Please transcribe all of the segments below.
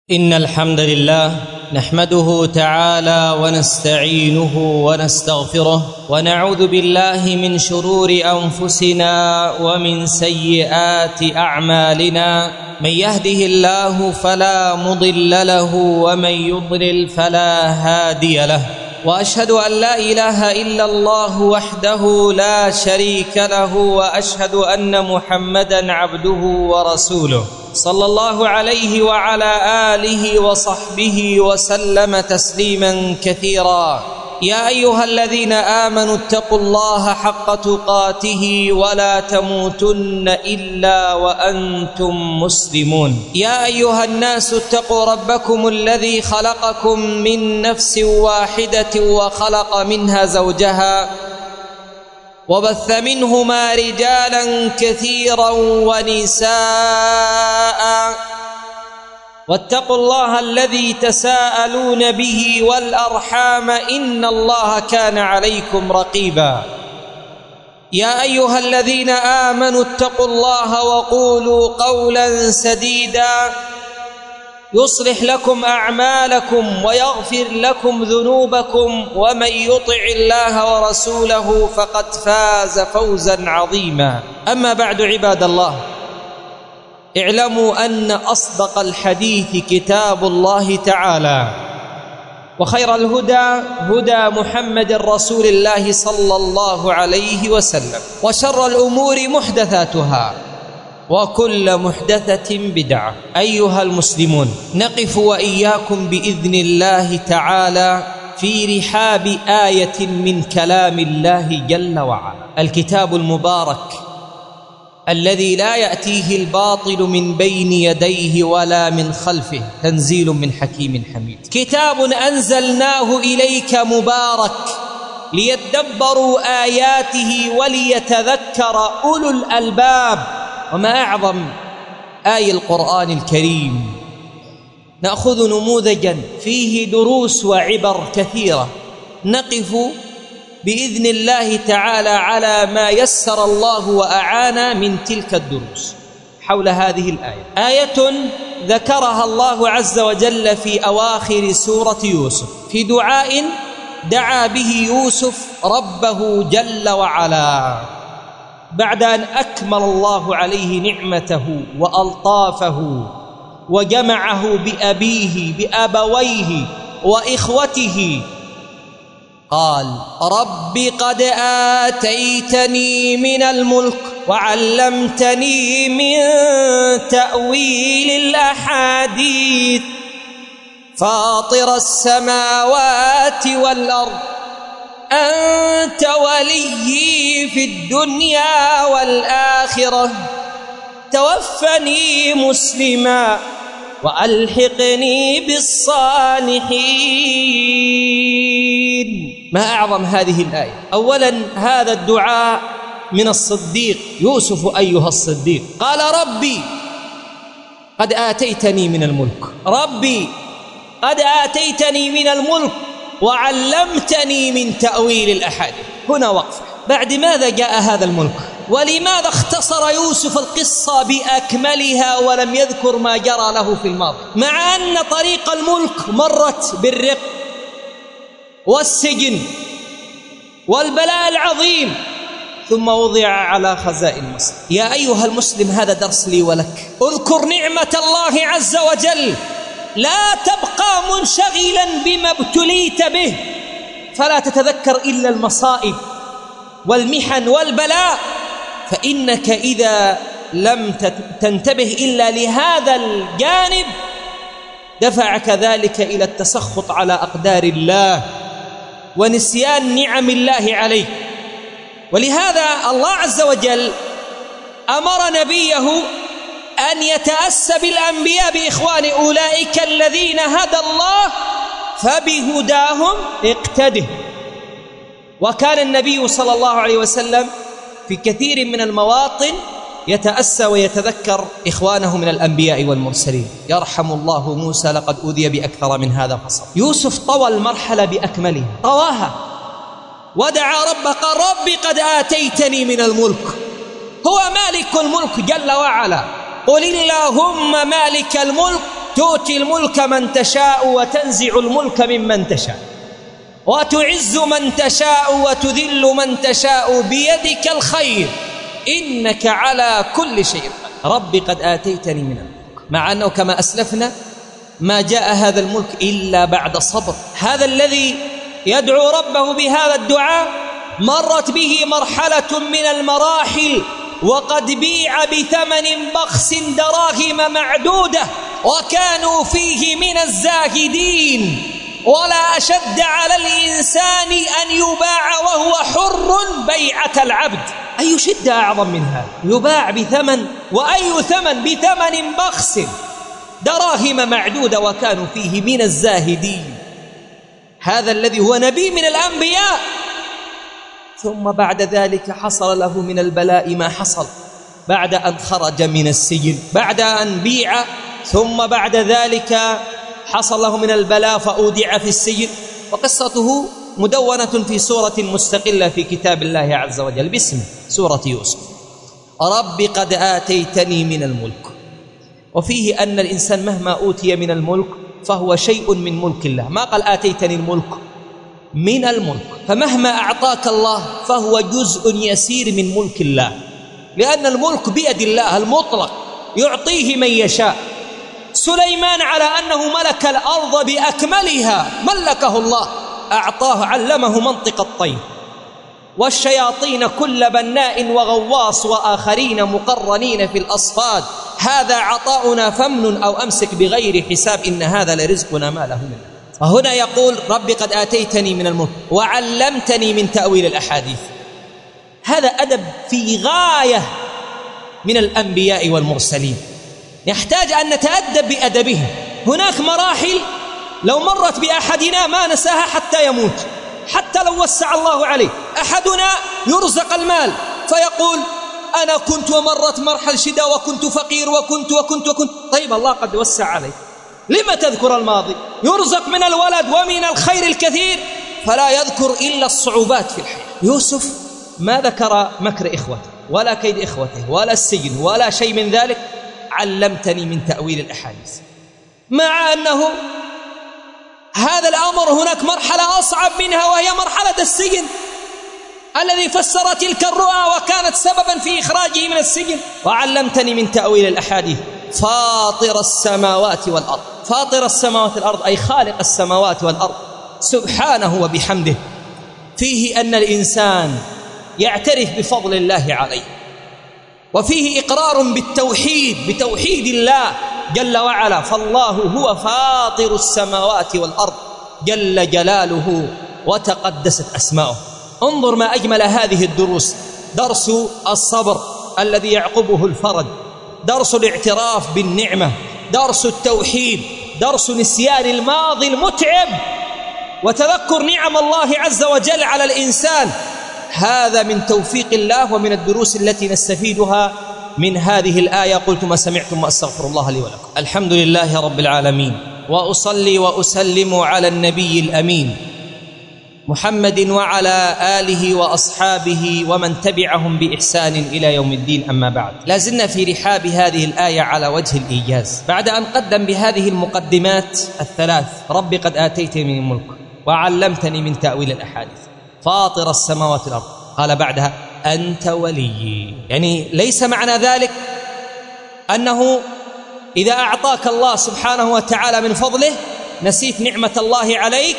إن الحمد لله نحمده تعالى ونستعينه ونستغفره ونعوذ بالله من شرور أنفسنا ومن سيئات أعمالنا. من يهده الله فلا مضل له ومن يضلل فلا هادي له، وأشهد أن لا إله إلا الله وحده لا شريك له، وأشهد أن محمدًا عبده ورسوله صلى الله عليه وعلى آله وصحبه وسلم تسليماً كثيراً. يا أيها الذين آمنوا اتقوا الله حق تقاته ولا تموتن إلا وأنتم مسلمون. يا أيها الناس اتقوا ربكم الذي خلقكم من نفس واحدة وخلق منها زوجها وبث منهما رجالا كثيرا ونساء، واتقوا الله الذي تساءلون به والأرحام إن الله كان عليكم رقيبا. يا أيها الذين آمنوا اتقوا الله وقولوا قولا سديدا يصلح لكم أعمالكم ويغفر لكم ذنوبكم، ومن يطع الله ورسوله فقد فاز فوزا عظيما. أما بعد، عباد الله، اعلموا أن أصدق الحديث كتاب الله تعالى، وخير الهدى هدى محمد رسول الله صلى الله عليه وسلم، وشر الأمور محدثاتها، وكل محدثة بدعة. أيها المسلمون، نقف وإياكم بإذن الله تعالى في رحاب آية من كلام الله جل وعلا، الكتاب المبارك الذي لا يأتيه الباطل من بين يديه ولا من خلفه، تنزيل من حكيم حميد. كتاب أنزلناه إليك مبارك ليدبروا آياته وليتذكر أولو الألباب. وما أعظم آية القرآن الكريم، نأخذ نموذجا فيه دروس وعبر كثيرة، نقف بإذن الله تعالى على ما يسر الله وأعانا من تلك الدروس حول هذه الآية. آية ذكرها الله عز وجل في أواخر سورة يوسف في دعاء دعا به يوسف ربه جل وعلا بعد أن أكمل الله عليه نعمته وألطافه وجمعه بأبيه بأبويه وإخوته. قال: رب قد آتيتني من الملك وعلمتني من تأويل الأحاديث فاطر السماوات والأرض أنت وليي في الدنيا والآخرة توفني مسلما وألحقني بالصالحين. ما أعظم هذه الآية. أولا، هذا الدعاء من الصديق يوسف أيها الصديق، قال: ربي قد آتيتني من الملك، ربي قد آتيتني من الملك وعلمتني من تأويل الأحاديث. هنا وقفة. بعد ماذا جاء هذا الملك؟ ولماذا اختصر يوسف القصة بأكملها ولم يذكر ما جرى له في الماضي، مع أن طريق الملك مرت بالرق والسجن والبلاء العظيم، ثم وضع على خزائن مصر. يا أيها المسلم، هذا درس لي ولك. اذكر نعمة الله عز وجل، لا تبقى منشغلا بما ابتليت به، فلا تتذكر إلا المصائب والمحن والبلاء، فإنك إذا لم تنتبه إلا لهذا الجانب دفعك ذلك إلى التسخط على أقدار الله ونسيان نعم الله عليك. ولهذا الله عز وجل أمر نبيه أن يتأسى بالأنبياء بإخوان أولئك الذين هدى الله فبهداهم اقتده. وكان النبي صلى الله عليه وسلم في كثير من المواطن يتأسى ويتذكر إخوانه من الأنبياء والمرسلين. يرحم الله موسى لقد أوذي بأكثر من هذا فصبر. يوسف طوى المرحلة بأكملها، طواها ودعا ربه، قال: ربي قد آتيتني من الملك. هو مالك الملك جل وعلا. قل اللهم مالك الملك تؤتي الملك من تشاء وتنزع الملك ممن تشاء وتعز من تشاء وتذل من تشاء بيدك الخير إنك على كل شيء قدير. ربي قد آتيتني من الملك، مع أنه كما أسلفنا ما جاء هذا الملك إلا بعد صبر. هذا الذي يدعو ربه بهذا الدعاء مرت به مرحلة من المراحل وقد بيع بثمن بخس دراهم معدودة وكانوا فيه من الزاهدين، ولا أشد على الإنسان أن يباع وهو حر بيعة العبد. أي شدة أعظم من هذا؟ يباع بثمن، وأي ثمن؟ بثمن بخس دراهم معدودة وكانوا فيه من الزاهدين. هذا الذي هو نبي من الأنبياء، ثم بعد ذلك حصل له من البلاء ما حصل بعد أن خرج من السجن، بعد أن بيع، ثم بعد ذلك حصل له من البلاء فأودع في السجن. وقصته مدونة في سورة مستقلة في كتاب الله عز وجل باسمه سورة يوسف. رب قد آتيتني من الملك، وفيه أن الإنسان مهما أوتي من الملك فهو شيء من ملك الله، ما قال آتيتني الملك، من الملك، فمهما أعطاك الله فهو جزء يسير من ملك الله، لأن الملك بيد الله المطلق يعطيه من يشاء. سليمان على أنه ملك الأرض بأكملها ملكه الله، أعطاه علمه منطق الطير والشياطين كل بناء وغواص وآخرين مقرنين في الأصفاد، هذا عطاؤنا فامنن أو أمسك بغير حساب إن هذا لرزقنا ما له من نفاد. وهنا يقول ربي قد آتيتني من الملك وعلمتني من تأويل الأحاديث. هذا أدب في غاية من الأنبياء والمرسلين، يحتاج أن نتأدب بأدبهم. هناك مراحل لو مرت بأحدنا ما نساها حتى يموت، حتى لو وسع الله عليه. أحدنا يرزق المال فيقول أنا كنت ومرت مرحلة شدة وكنت فقير وكنت. طيب الله قد وسع عليه، لما تذكر الماضي؟ يرزق من الولد ومن الخير الكثير فلا يذكر إلا الصعوبات في الحياة. يوسف ما ذكر مكر إخوته ولا كيد إخوته ولا السجن ولا شيء من ذلك. علمتني من تأويل الأحاديث، مع أنه هذا الأمر هناك مرحلة أصعب منها وهي مرحلة السجن، الذي فسر تلك الرؤى وكانت سببا في إخراجه من السجن. وعلمتني من تأويل الأحاديث فاطر السماوات والأرض. فاطر السماوات والأرض أي خالق السماوات والأرض سبحانه وبحمده. فيه أن الإنسان يعترف بفضل الله عليه، وفيه إقرار بالتوحيد، بتوحيد الله جل وعلا. فالله هو فاطر السماوات والأرض جل جلاله وتقدست أسماؤه. انظر ما أجمل هذه الدروس: درس الصبر الذي يعقبه الفرج، درس الاعتراف بالنعمة، درس التوحيد، درس نسيان الماضي المتعب وتذكر نعم الله عز وجل على الإنسان. هذا من توفيق الله ومن الدروس التي نستفيدها من هذه الآية. قلت ما سمعتم وأستغفر الله لي ولكم. الحمد لله رب العالمين، وأصلي وأسلم على النبي الأمين محمد وعلى آله وأصحابه ومن تبعهم بإحسان إلى يوم الدين. أما بعد، لازلنا في رحاب هذه الآية على وجه الإيجاز بعد أن قدم بهذه المقدمات الثلاث: ربي قد آتيتني من الملك وعلمتني من تأويل الأحاديث فاطر السماوات والأرض. قال بعدها أنت ولي. يعني ليس معنى ذلك أنه إذا أعطاك الله سبحانه وتعالى من فضله نسيت نعمة الله عليك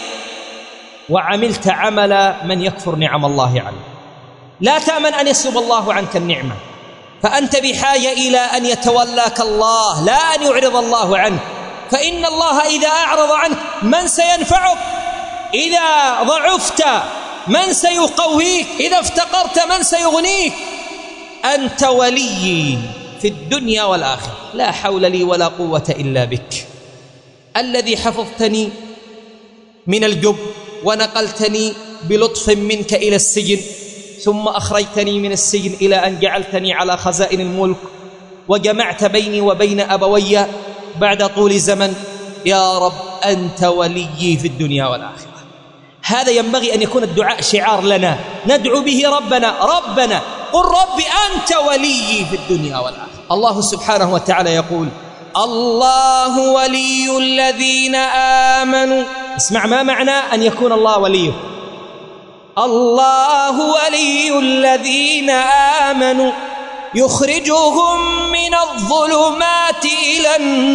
وعملت عمل من يكفر نعم الله عليك. لا تأمن أن يسلب الله عنك النعمة، فأنت بحاجة إلى أن يتولاك الله لا أن يعرض الله عنك. فإن الله إذا أعرض عنك من سينفعك؟ إذا ضعفت من سيقويك؟ إذا افتقرت من سيغنيك؟ أنت ولي في الدنيا والآخرة، لا حول لي ولا قوة إلا بك، الذي حفظتني من الجب ونقلتني بلطف منك إلى السجن، ثم أخرجتني من السجن إلى أن جعلتني على خزائن الملك وجمعت بيني وبين أبوي بعد طول زمن. يا رب أنت وليي في الدنيا والآخرة. هذا ينبغي أن يكون الدعاء شعار لنا ندعو به ربنا قل رب أنت وليي في الدنيا والآخرة. الله سبحانه وتعالى يقول الله ولي الذين آمنوا. اسمع ما معنى أن يكون الله وليه. الله ولي الذين آمنوا يخرجهم من الظلمات إلى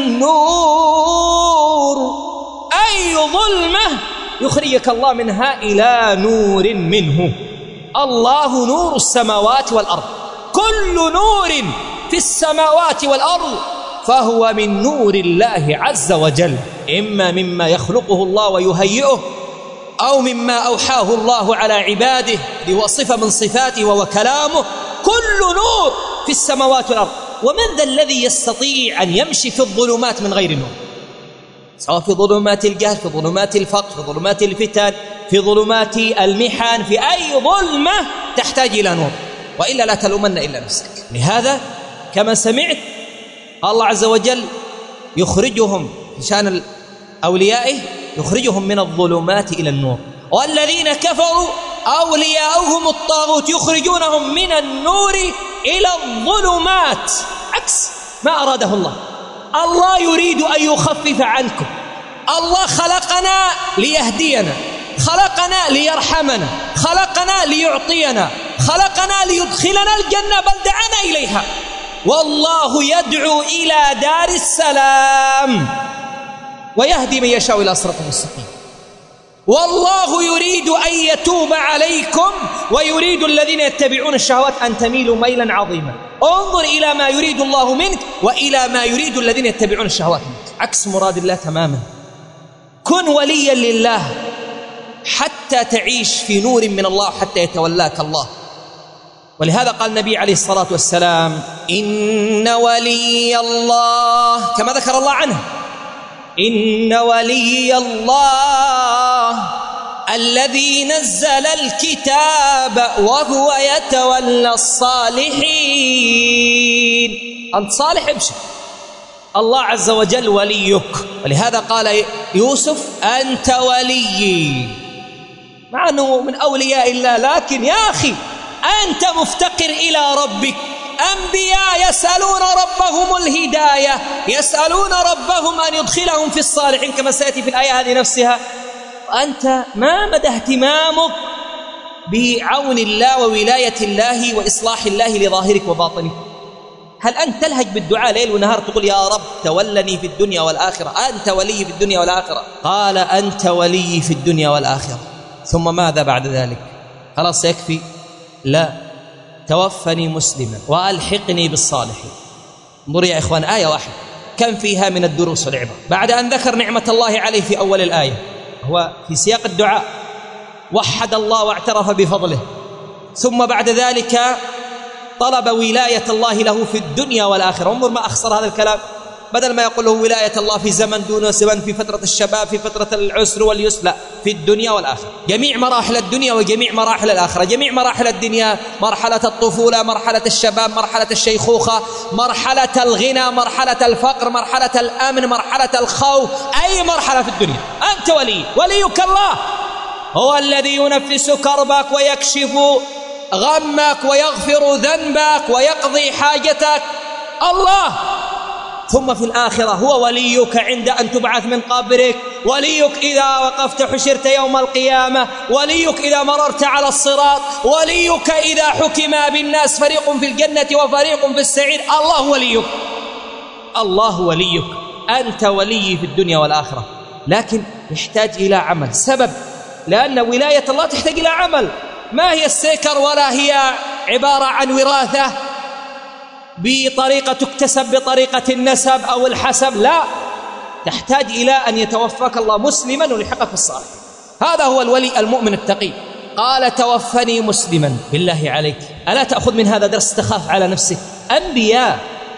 النور. أي ظلمة يخرجك الله منها إلى نور منه. الله نور السماوات والأرض، كل نور في السماوات والأرض فهو من نور الله عز وجل، إما مما يخلقه الله ويهيئه أو مما أوحاه الله على عباده هو صفة من صفاته وهو كلامه. كل نور في السماوات والأرض. ومن ذا الذي يستطيع أن يمشي في الظلمات من غير نور؟ سواء في ظلمات الجهل، في ظلمات الفقر، في ظلمات الفتن، في ظلمات المحن، في أي ظلمة تحتاج إلى نور، وإلا لا تلومن إلا نفسك. لهذا كما سمعت الله عز وجل يخرجهم بشأن أوليائه، يخرجهم من الظلمات إلى النور. والذين كفروا أولياؤهم الطاغوت يخرجونهم من النور إلى الظلمات، عكس ما أراده الله. الله يريد أن يخفف عنكم. الله خلقنا ليهدينا، خلقنا ليرحمنا، خلقنا ليعطينا، خلقنا ليدخلنا الجنة بل دعانا إليها. والله يدعو إلى دار السلام ويهدي من يشاء إلى صراط مستقيم. والله يريد أن يتوب عليكم ويريد الذين يتبعون الشهوات أن تميلوا ميلا عظيما. انظر إلى ما يريد الله منك وإلى ما يريد الذين يتبعون الشهوات منك، عكس مراد الله تماما. كن وليا لله حتى تعيش في نور من الله، حتى يتولاك الله. ولهذا قال النبي عليه الصلاة والسلام: إن ولي الله، كما ذكر الله عنه: إن ولي الله الذي نزل الكتاب وهو يتولى الصالحين. أنت صالح امشي، الله عز وجل وليك. ولهذا قال يوسف: أنت وليي، مع أنه من أولياء الله، لكن يا أخي أنت مفتقر إلى ربك. أنبياء يسألون ربهم الهداية، يسألون ربهم أن يدخلهم في الصالحين كما سيأتي في الآية هذه نفسها، وأنت ما مدى اهتمامك بعون الله وولاية الله وإصلاح الله لظاهرك وباطنك؟ هل أنت تلهج بالدعاء ليل ونهار تقول: يا رب تولني في الدنيا والآخرة، أنت ولي في الدنيا والآخرة؟ قال: أنت ولي في الدنيا والآخرة. ثم ماذا بعد ذلك؟ خلاص يكفي؟ لا، توفني مسلما وألحقني بالصالحين. انظر يا إخوان، آية واحدة كم فيها من الدروس والعبر. بعد أن ذكر نعمة الله عليه في أول الآية، هو في سياق الدعاء وحد الله واعترف بفضله، ثم بعد ذلك طلب ولاية الله له في الدنيا والآخرة. انظر ما أخسر هذا الكلام، بدل ما يقول له ولاية الله في زمن دون زمن، في فترة الشباب، في فترة العسر واليسر، لا، في الدنيا والآخرة، جميع مراحل الدنيا وجميع مراحل الآخرة. جميع مراحل الدنيا: مرحلة الطفولة، مرحلة الشباب، مرحلة الشيخوخة، مرحلة الغنى، مرحلة الفقر، مرحلة الأمن، مرحلة الخوف، أي مرحلة في الدنيا أنت ولي. وليك الله هو الذي ينفس كربك ويكشف غمك ويغفر ذنبك ويقضي حاجتك، الله. ثم في الآخرة هو وليك عند أن تبعث من قبرك، وليك إذا وقفت حشرت يوم القيامة، وليك إذا مررت على الصراط، وليك إذا حكم بالناس فريق في الجنة وفريق في السعير. الله وليك، الله وليك، أنت ولي في الدنيا والآخرة. لكن يحتاج إلى عمل. سبب، لأن ولاية الله تحتاج إلى عمل، ما هي السكر ولا هي عبارة عن وراثة بطريقة تكتسب بطريقة النسب أو الحسب، لا، تحتاج إلى أن يتوفاك الله مسلما ويلحقك بالصالح. هذا هو الولي المؤمن التقي. قال: توفني مسلما. بالله عليك، ألا تأخذ من هذا درس تخاف على نفسك؟ أنبياء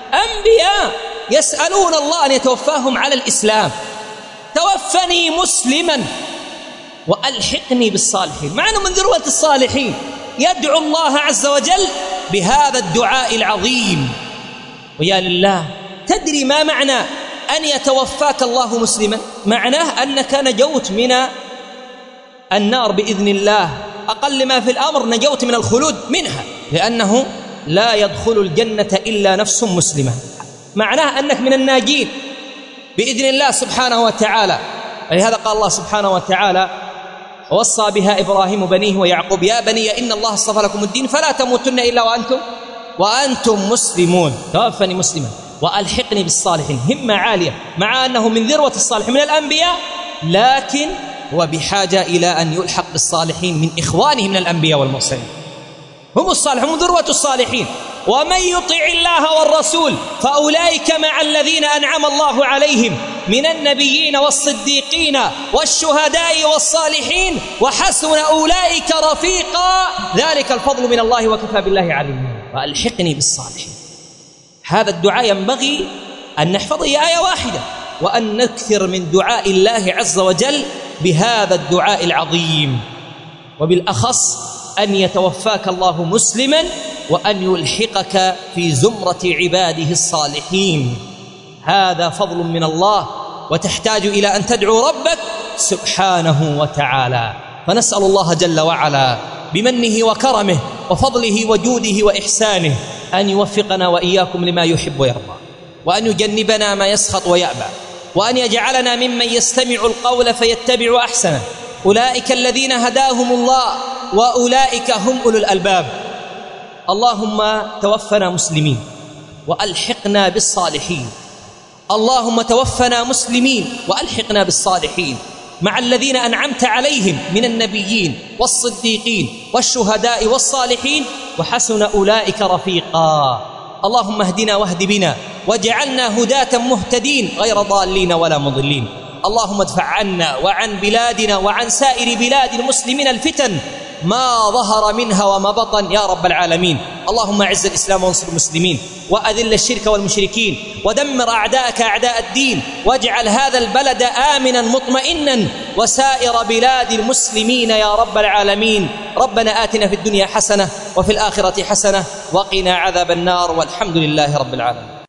يسألون الله أن يتوفاهم على الإسلام. توفني مسلما وألحقني بالصالحين، مع أنه من ذروة الصالحين. يدعو الله عز وجل بهذا الدعاء العظيم. ويا لله، تدري ما معنى أن يتوفاك الله مسلما؟ معناه أنك نجوت من النار بإذن الله، أقل ما في الأمر نجوت من الخلود منها، لأنه لا يدخل الجنة إلا نفس مسلمة. معناه أنك من الناجين بإذن الله سبحانه وتعالى. لهذا قال الله سبحانه وتعالى: ووصى بها إبراهيم بنيه ويعقوب يا بني إن الله اصطفى لكم الدين فلا تموتن إلا وأنتم مسلمون. توفني مسلما وألحقني بالصالحين. همة عالية، مع أنه من ذروة الصالحين من الأنبياء، لكن هو بحاجة إلى أن يلحق بالصالحين من إخوانه من الأنبياء والمرسلين. هم الصالحون، هم ذروة الصالحين. ومن يطع الله والرسول فأولئك مع الذين أنعم الله عليهم من النبيين والصديقين والشهداء والصالحين وحسن أولئك رفيقا ذلك الفضل من الله وكفى بالله عليما. وألحقني بالصالحين. هذا الدعاء ينبغي أن نحفظه، آية واحدة، وأن نكثر من دعاء الله عز وجل بهذا الدعاء العظيم، وبالأخص أن يتوفاك الله مسلما وأن يلحقك في زمرة عباده الصالحين. هذا فضل من الله، وتحتاج إلى أن تدعو ربك سبحانه وتعالى. فنسأل الله جل وعلا بمنه وكرمه وفضله وجوده وإحسانه أن يوفقنا وإياكم لما يحب ويرضى، وأن يجنبنا ما يسخط ويأبى، وأن يجعلنا ممن يستمع القول فيتبع أحسنه. أولئك الذين هداهم الله وأولئك هم أولو الألباب. اللهم توفنا مسلمين وألحقنا بالصالحين. اللهم توفنا مسلمين وألحقنا بالصالحين مع الذين أنعمت عليهم من النبيين والصديقين والشهداء والصالحين وحسن أولئك رفيقا. اللهم اهدنا واهد بنا واجعلنا هداة مهتدين غير ضالين ولا مضلين. اللهم ادفع عنا وعن بلادنا وعن سائر بلاد المسلمين الفتن ما ظهر منها وما بطن يا رب العالمين. اللهم اعز الإسلام وانصر المسلمين، وأذل الشرك والمشركين، ودمر أعداءك أعداء الدين، واجعل هذا البلد آمنا مطمئنا وسائر بلاد المسلمين يا رب العالمين. ربنا آتنا في الدنيا حسنة وفي الآخرة حسنة وقنا عذاب النار، والحمد لله رب العالمين.